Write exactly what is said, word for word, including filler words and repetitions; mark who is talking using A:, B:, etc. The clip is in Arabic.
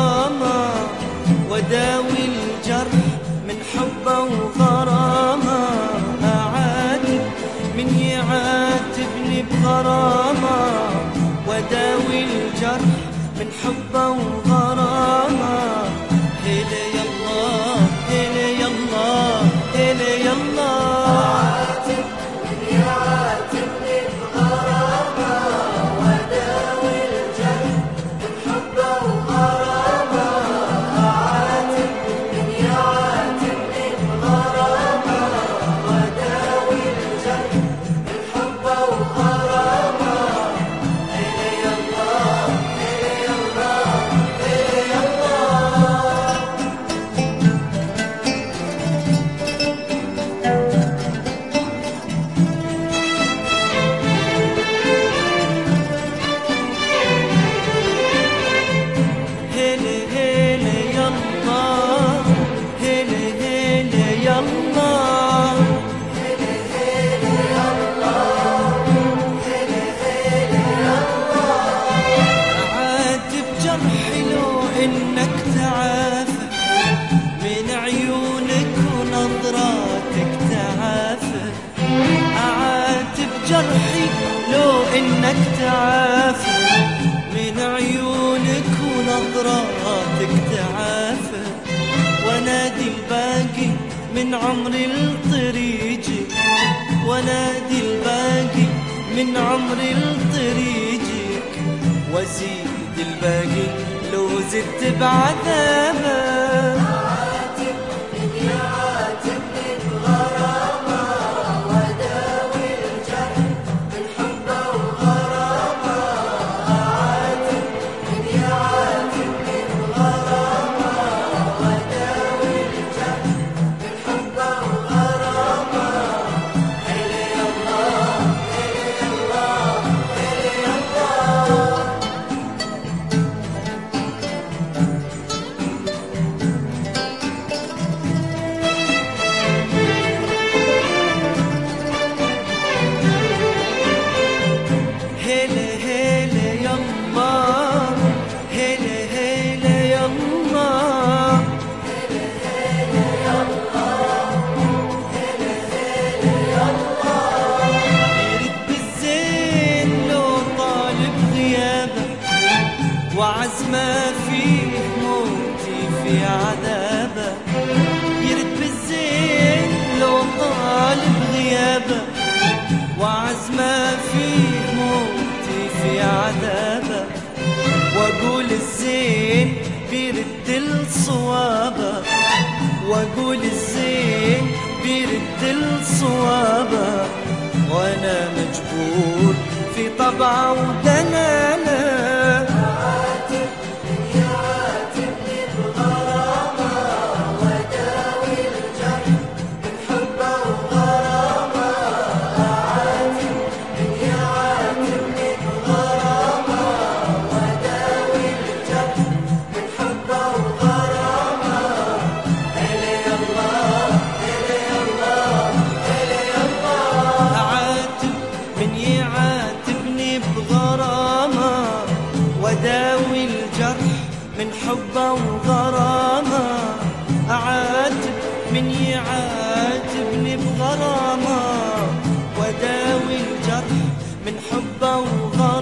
A: بغرامة، وداوي الجرح من حبه وغرامة. أعاتب من يعاتبني بغرامة، وداوي الجرح من حبه وغرامة. هلا يلا هلا يلا هلا يلا.
B: أعاتب من يعاتبني بغرامة، وداوي الجرح من حبه وغرامة. أعاتب من يعاتبني بغرامة، وداوي الجرح من حبه وغرامة. هلا يلا هلا يلا هلا يلا.
A: هلا هلا يلا هلا هلا يلا. أعاتب جرحي لو إنك تعافى من عيونك ونظراتك تعافى. أعاتب جرحي لو إنك تعافى من عيونك ونظراتك تعافى. ونادي الباقي من عمري لطريقي، ونادي الباقي من عمري لطريقك، وازيد الباقي لو زدت بعذابك.
B: أعاتب من يعاتبني بغرامة، وداوي الجرح من حبه وغرامة. أعاتب من يعاتبني بغرامة، وداوي الجرح من حبه وغرامة. هلا يلا هلا يلا هلا يلا.
A: هلا هلا يما هلا هلا يما. يرد بالزين لو طالب غيابه، وعزمه فيه موتي في عذابه. يرد بالزين لو طالب غيابه، وعزمه فيه موتي في عذابه. واقول الزين بيرد الصوابه، واقول الزين بيرد الصوابه. وانا مجبور في طبعه ودلالة.
B: أعاتب من يعاتبني بغرامة، وداوي الجرح من حبه وغرامة. أعاتب من يعاتبني بغرامة، وداوي الجرح من حبه وغرامة. هلا يلا هلا يلا هلا يلا.
A: أعاتب من يعاتبني بغرامة، وداوي الجرح من حبه وغرامة. أعاتب من يعاتبني بغرامة، وداوي الجرح من حبه وغرامة.